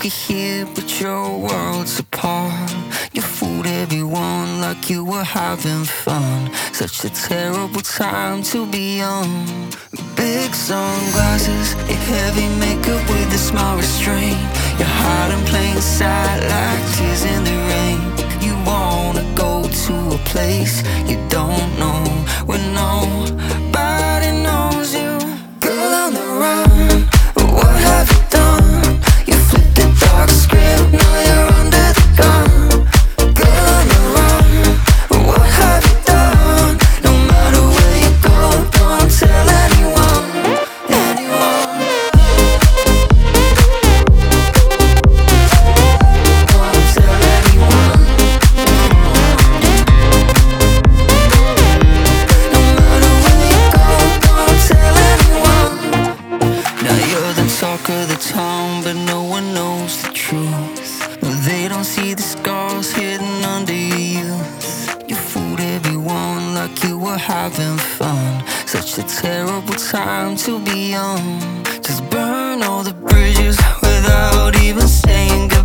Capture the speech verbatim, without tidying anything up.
you're here, but your world's apart. You fooled everyone like you were having fun. Such a terrible time to be young. Big sunglasses, your heavy makeup with a small restraint. You're hiding plain sight like tears in the rain. You wanna go to a place you don't know, where nobody knows you. Girl on the run, what have you done? You flipped the dark script, now you're under the gun. Girl on the run, what have you done? No matter where you go, don't tell anyone, anyone. Don't tell anyone. No matter where you go, don't tell anyone. Now you're the talk of the town, but no one knows the truth. No, they don't see the scars hidden under your youth. You fooled everyone like you were having fun. Such a terrible time to be young. Just burn all the bridges without even saying goodbye.